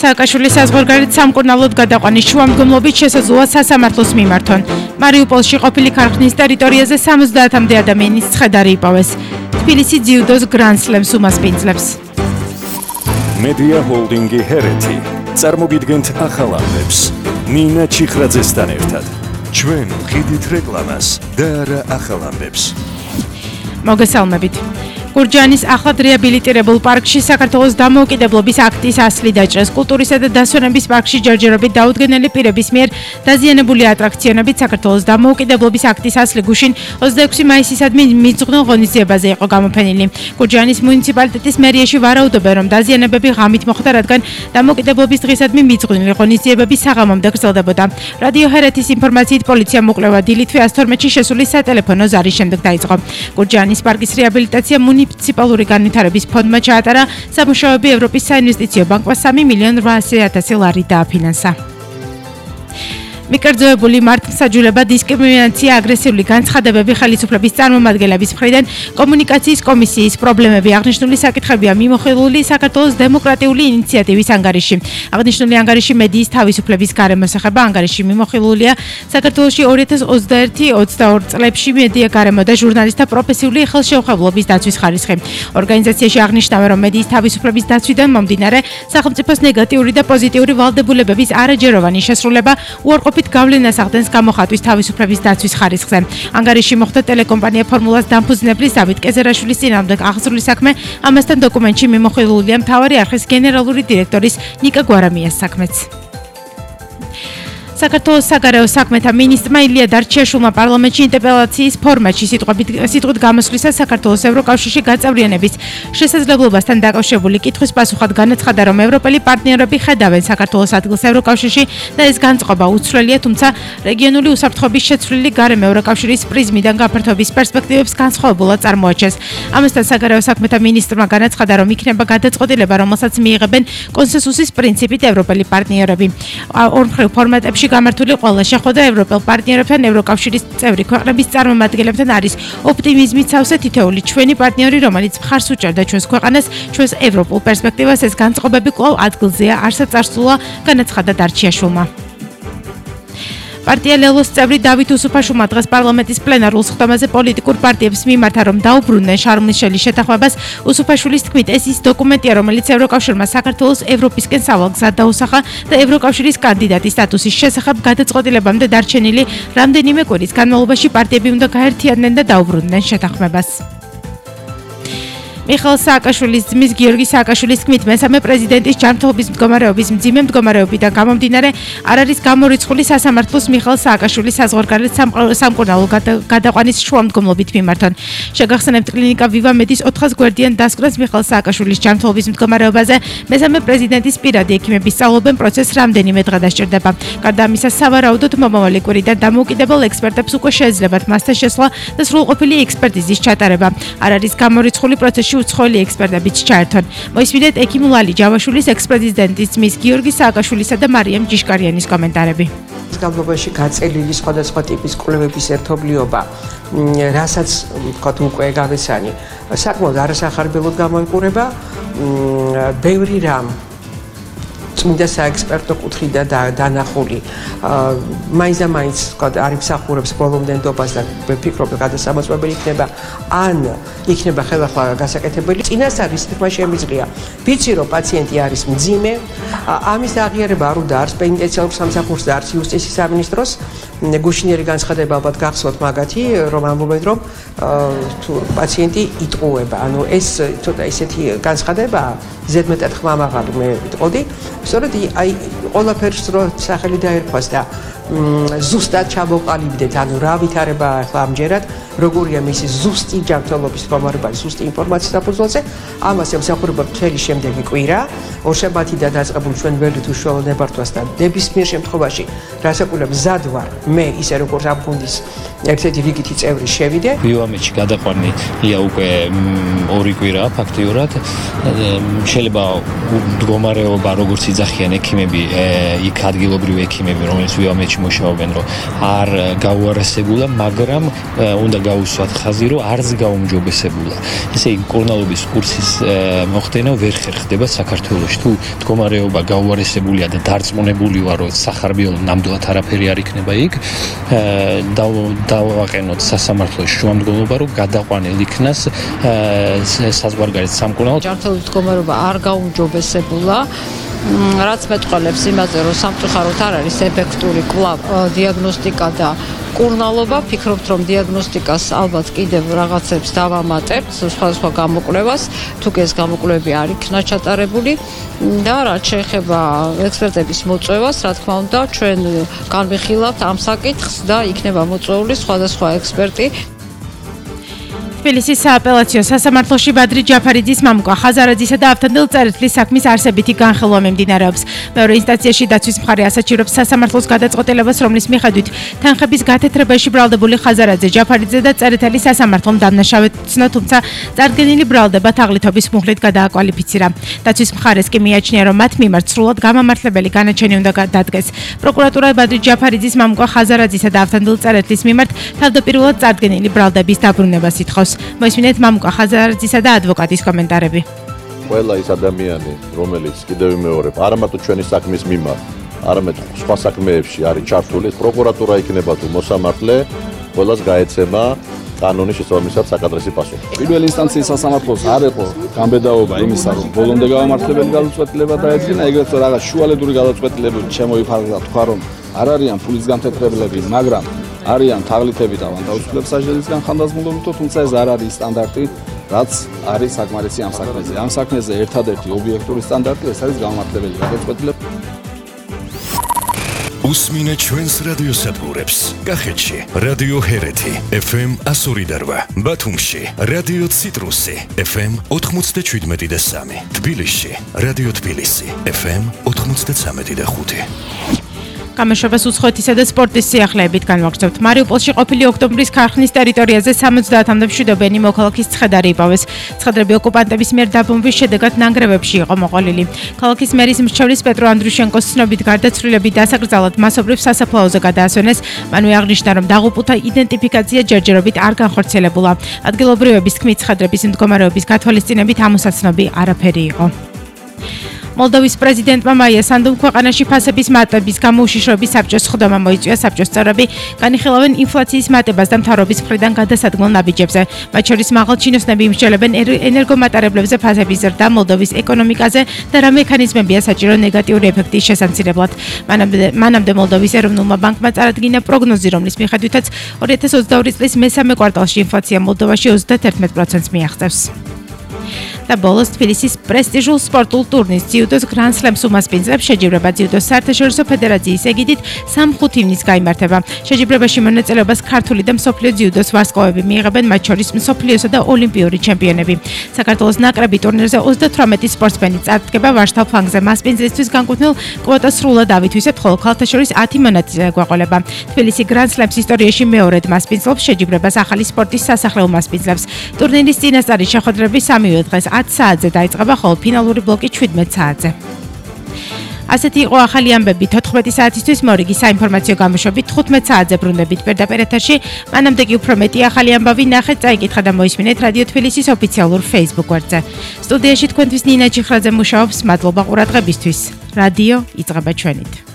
სააკაშვილის საზღვარგარეთ სამკურნალოდ გადაყვანის შუამდგომლობით შესაძლოა სასამართლოს მიმართონ. მარიუპოლში ყოფილი ქარხნის ტერიტორიაზე 70-მდე ადამიანის ცხედარი იპოვეს. თბილისი ძიუდოს გრანდსლემს უმასპინძლებს. მედია ჰოლდინგი ჰერეთი წარმოგიდგენთ ახალ ამბებს. ნინა ჩიხრაძესთან ერთად. ჩვენ ვხიდით რეკლამას და არა ახალ ამბებს. მოგესალმებით. გურჯაანის ახლად რეაბილიტირებულ პარკში საქართველოს დამოუკიდებლობის აქტის ასლი დაჭრეს. კულტურისა და დასვენების პარკში ჯერჯერობით დაუდგენელი პირების მიერ დაზიანებული ატრაქციონებით საქართველოს დამოუკიდებლობის აქტის ასლი გუშინ 26 მაისისადმი მიძღვნილ ღონისძიებაზე იყო გამოფენილი. გურჯაანის მუნიციპალიტეტის მერიაში ვარაუდობენ, რომ დაზიანებები ღამით მოხდა, რადგან დამოუკიდებლობის დღისადმი მიძღვნილი ღონისძიებები საღამომდე გრძელდებოდა. რადიო ჰერეთის ინფორმაციით პოლიცია მოკვლევა დილით 112-ში შესული სატელეფონო ზარის შემდეგ დაიწყო. გურჯაანის პარკის რეაბილიტაცია მუნიციპალური განვითარების ფონდმა ჩაატარა. სამუშაოები ევროპის საინვესტიციო ბანკმა 3.800.000 ლარი დააფინანსა. მიკერძოებული მართლმსაჯულება, დისკრიმინაცია, აგრესიული განცხადებები ხელისუფლების წარმომადგენლების მხრიდან კომუნიკაციის კომისიის პრობლემები აღნიშნული საკითხებია მიმოხილული საქართველოს დემოკრატიული ინიციატივის ანგარიში. აღნიშნული ანგარიში მედიის თავისუფლების გარემოს ეხება. ანგარიში მიმოხილულია საქართველოში 2021-22 წლებში მედია გარემო და ჟურნალისტთა პროფესიული ხელშეუხებლობის დაცვის ხარისხი. ორგანიზაციაში აღნიშნავენ, რომ მედიის თავისუფლების დაცვიდან მომდინარე სახელმწიფოს ნეგატიური და პოზიტიური ვალდებულებების არაჯეროვანი შესრულება უარყოფით გავლენას ახდენს გამოხატვის თავისუფლების დაცვის ხარისხზე. ანგარიში მოხდა ტელეკომპანია ფორმულას დამფუძნებლის დავით კეზერაშვილის წინააღმდეგ აღძრული საქმე. ამასთან დოკუმენტში მიმოხილულია მთავარი არხის გენერალური დირექტორის ნიკა გვარამიას საქმეც. საქართველოს საგარეო საქმეთა მინისტრმა ილია დარჩიაშვილმა პარლამენტში ინტერპელაციის ფორმატში სიტყვით გამოსვლისას საქართველოს ევროკავშირში გაწევრიანების შესაძლებლობასთან დაკავშირებული კითხვის პასუხად განაცხადა, რომ ევროპელი პარტნიორები ხედავენ საქართველოს ადგილს ევროკავშირში და ეს განწყობა უცვლელია, თუმცა რეგიონული უსაფრთხოების შეცვლილი გარემო ევროკავშირის პრიზმიდან გაფართოების პერსპექტივებს განსხვავებულად წარმოაჩენს. ამასთან საგარეო საქმეთა მინისტრმა განაცხადა, რომ იქნება გადაწყვეტილება, რომელსაც მიიღებენ კონსენსუსის პრინციპით ევროპელი პარტნიორები. ორმხრივ ფორმატებში გამართული ყველა შეხვედრა ევროპელ პარტნიორებთან, ევროკავშირის წევრი ქვეყნების წარმომადგენლებთან არის ოპტიმიზმით სავსე თითოეული ჩვენი პარტნიორი, რომელიც მხარს უჭერდა ჩვენს ქვეყანას, ჩვენს ევროპულ პერსპექტივას, ეს განწყობები კვლავ ადგილზეა, არსად წარსულა, განაცხადა დარჩიაშვილმა. პარტია ლელოს წევრი დავით უსუფაშვილმა დღეს პარლამენტის პლენარულ სხდომაზე პოლიტიკურ პარტიებს მიმართა, რომ დაუბრუნდნენ შარლ მიშელის შეთანხმებას. უსუფაშვილის თქმით, ეს ის დოკუმენტია, რომელიც ევროკავშირმა საქართველოს ევროპისკენ სავალ გზად დაუსახა და ევროკავშირის კანდიდატის სტატუსის შესახებ გადაწყვეტილებამდე დარჩენილი რამდენიმე კვირის განმავლობაში პარტიები უნდა გაერთიანდნენ და დაუბრუნდნენ შეთანხმებას. მიხეილ სააკაშვილის ძმის გიორგი სააკაშვილის თქმით, მესამე პრეზიდენტის ჯანმრთელობის მდგომარეობის მძიმე მდგომარეობიდან გამომდინარე არ არის გამორიცხული სასამართლოს მიხეილ სააკაშვილის საზღვარგარეთ სამკურნალო გადაყვანის შუამდგომლობით მიმართონ. შეგახსენებთ, კლინიკა ვივა მედის 400 გვერდიან დასკვნას მიხეილ სააკაშვილის ჯანმრთელობის მდგომარეობაზე მესამე პრეზიდენტის პირადი ექიმების სწავლობენ პროცესს რამდენიმე დღე დასჭირდება. გარდა ამისა, სავარაუდოდ მომავალი კვირიდან დამოუკიდებელ ექსპერტებს უკვე შეეძლებათ მასთან შესვლა და სრულყოფილი ექსპერტიზის ჩატარება. არ არის გამორიცხული პროცესში უცხოელი ექსპერტებიც ჩაერთონ. მოისმინეთ ექიმ ლალი ჯავაშვილის, ექს-პრეზიდენტის ძმის გიორგი სააკაშვილისა და მარიამ ჯიშკარიანის კომენტარები. განმავლობაში გაწელილი სხვადასხვა ტიპის კვლევების ერთობლიობა, რასაც ვთქვათ უკვე გავესანი, საკმაოდ არასახარბელოდ გამოიყურება. ბევრი რამ წმინდა საექსპერტო კუთხიდან დანახული მაინც და მაინც არ იმსახურებს ბოლომდენობას და ვფიქრობ, გადასამოწმებელი იქნება ან იქნება ხელახლა გასაკეთებელი. წინასწარ ის თქმა შემიძლია. ვიცი, რომ პაციენტი არის მძიმე, ამის აღიარება არ უნდა არც პენიტენციარულ სამსახურს და არც იუსტიციის სამინისტროს. გუშინიერი განცხადება ალბათ გახსოვთ მაგათი, რომ ამბობენ, რომ თუ პაციენტი იტყუება. ანუ ეს ცოტა ისეთი განცხადებაა, ზედმეტად ხმამაღალი მე ვიტყოდი. სწორედ აი ყველაფერს რო სახელი დაერქვას და ზუსტად ჩამოყალიბდეთ, ანუ რა ვითარებაა ახლა ამჯერად, როგორია მისი ზუსტი ჯანმრთელობის მდგომარეობა, ზუსტი ინფორმაციის საფუძველზე, ამას ემსახურება მთელი შემდეგი კვირა. ორშაბათიდან დაწყებული ჩვენ ველით უშუალო ნებართვას და ნებისმიერ შემთხვევაში რასაკვირველ მზად ვარ მე, ისე როგორც ამ გუნდის ერთ-ერთი რიგითი წევრი შევიდე. UAME-ში გადაყვანილია უკვე 2 კვირაა ფაქტიურად. შეიძლება მდგომარეობა როგორც იძახიან ექიმები, იქ ადგილობრივი ექიმები, რომელიც UAME-ში მუშაობენ, რომ არ გაუარესებულა, მაგრამ უნდა გაუსვათ ხაზი, რომ არც გაუმჯობესებულა. ესე იგი, მკურნალობის კურსის მოხდენა ვერ ხერხდება საქართველოში. თუ მდგომარეობა გაუარესებულია და დარწმუნებული ვარ, რომ სახარბიელო ნამდვილად არაფერი არ იქნება იქ, დავაყენოთ სასამართლოს შუამდგომლობა, რომ გადაყვანილ იქნას საზღვარგარეთ სამკურნალო. ჯანმრთელობის მდგომარეობა არ გაუმჯობესებულა. რაც მეტყველებს იმაზე, რომ სამწუხაროდ არ არის ეფექტური კვლავ დიაგნოსტიკა და მკურნალობა, ფიქრობთ, რომ დიაგნოსტიკას ალბათ კიდევ რაღაცებს დავამატებთ, სხვადასხვა გამოკვლევას, თუ კი ეს გამოკვლევები არ იქნა ჩატარებული და რაც შეეხება ექსპერტების მოწვევას, რა თქმა უნდა, ჩვენ განვიხილავთ ამ საკითხს და იქნება მოწვეული სხვადასხვა ექსპერტი. თბილისის სააპელაციო სასამართლოში ბადრი ჯაფარიძის მამუკა ხაზარაძისა და ავთანდილ წერეთლის საქმის არსებითი განხილვა მიმდინარეობს. მეორე ინსტანციაში დაცვის მხარე ასაჩივრებს სასამართლოს გადაწყვეტილებას, რომლის მიხედვით თანხების გათეთრებაში ბრალდებული ხაზარაძე, ჯაფარიძე და წერეთელი სასამართლომ დამნაშავედ ცნო, თუმცა წარდგენილი ბრალდება თაღლითობის მუხლით გადააკვალიფიცირა. დაცვის მხარეს კი მიაჩნია, რომ მათ მიმართ სრულად გამამართლებელი განაჩენი უნდა დადგეს. პროკურატურა ბადრი ჯაფარიძის მამუკა ხაზარაძისა და ავთანდილ წერეთლის მიმართ თავდაპირველად წარდგენილი ბრალდების დაბრუნებას ითხოვს. მოისმინეთ მამუკა ხაზარაძისა და ადვოკატის კომენტარები. ყველა ის ადამიანი, რომელიც კიდევ ვიმეორებ, არა მარტო ჩვენი საქმის მიმართ, არამედ სხვა საქმეებში არის ჩართული, პროკურატურა იქნება თუ მოსამართლე, ყველას გაეცემა კანონის შესაბამისად საკადრესი პასუხი. პირველი ინსტანციის სასამართლოს არ იყო გამბედაობა იმისა, რომ ბოლომდე გამამართლებელი გადაწყვეტილება დაედგინა, ეგრეთვე რაღაც შუალედური გადაწყვეტილებები შემოიფარგლა, თქვა რომ არ არიან ფულის გამთეთრებლები, მაგრამ არიან თაღლითები და თავისუფლების საჯელისგან ხანდაზმულობითო, თუმცა ეს არ არის სტანდარტი, რაც არის საკმარისი ამ საქმეზე. ამ საქმეზე ერთადერთი ობიექტური სტანდარტი ეს არის გამამართლებელი გადაწყვეტილება. უსმინე ჩვენს რადიოსადგურებს. კახეთში რადიო ჰერეთი FM 102.8, ბათუმში რადიო ციტრუსი FM 97.3, თბილისში რადიო თბილისი FM 93.5. გამეშვებას უცხოეთისა და სპორტის სიახლეებით განვაგრძობთ. მარიუპოლში ყოფილი ოქტომბრის ქარხნის ტერიტორიაზე 70-მდე მშვიდობიანი მოქალაქის ცხედარი იპოვეს. ცხედრები ოკუპანტების მიერ დაბომბვის შედეგად ნანგრევებში იყო მოყოლილი. ქალაქის მერის მრჩევლის პეტრო ანდრუშენკოს ცნობით გარდაცვლილები დასაკრძალად მასობრივ სასაფლაოზე გადაასვენეს. მანვე აღნიშნა, რომ დაღუპულთა იდენტიფიკაცია ჯერჯერობით არ განხორციელებულა. ადგილობრივების თქმით, ცხედრების მდგომარეობის გათვალისწინებით ამოსაცნობი არაფერი იყო. მოლდოვის პრეზიდენტმა მაია სანდუმ ქვეყანაში ფასების მატების გამოუშიშროების საბჭოს ხდომა მოიწვია. საბჭოს წევრები განიხილავენ ინფლაციის მატებას და მთავრობის მხრიდან გადასადგმელ ნაბიჯებზე. მათ შორის მაღალჩინოსნები იმსჯელებენ ენერგომატარებლებზე ფასების ზრდა მოლდოვის ეკონომიკაზე და რა მექანიზმებია საჭირო ნეგატიური ეფექტის შესამცირებლად. მანამდე მოლდოვის ეროვნულმა ბანკმა წარადგინა პროგნოზი, რომლის მიხედვითაც 2022 წლის მესამე კვარტალში ინფლაცია მოლდოვაში 31%-ს მიაღწევს. და ბოლოს თბილისის პრესტიჟულ სპორტულ ტურნირს ძიუდოს გრან სლემს უმასპინძლებს შეჯიბრება ძიუდოს საერთაშორისო ფედერაციის ეგიდით 3-5 ივნისს გაიმართება. შეჯიბრებაში მონაწილეობას ქართული და მსოფლიო ძიუდოს ვარსკვლავები მიიღებენ, მათ შორის მსოფლიოსა და ოლიმპიური ჩემპიონები. საქართველოს ნაკრები ტურნირზე 38 სპორტსმენი წარდგება. ვარშავ ფლანგზე მასპინძლისთვის განკუთვნილ კვოტას სრულად ავითვისებთ, ხოლო ქალთა შორის 10 მონაწილე გვეყოლება. თბილისი გრან სლემს ისტორიაში მეორედ მასპინძლობს შეჯიბრებას ახალი სპორტის სასახლე უმასპინძლებს. ტურნირის წინასწარი შეხვედრები სამივე დღეს 10 საათზე დაიწყება, ხოლო ფინალური ბლოკი 17 საათზე. ასეთი იყო ახალი ამბები 14 საათისთვის მორიგი საინფორმაციო გამოშვებით 15 საათზე ბრუნდებით პირდაპირ ეთერში. მანამდე კი უფრო მეტი ახალი ამბავი ნახეთ, წაიკითხა და მოისმინეთ რადიო თბილისის ოფიციალურ Facebook გვერდზე. სტუდიაში თქვენთვის ნინა ჩიხრაძე მუშაობს. მადლობა ყურადღებისთვის. რადიო იწყება ჩვენით.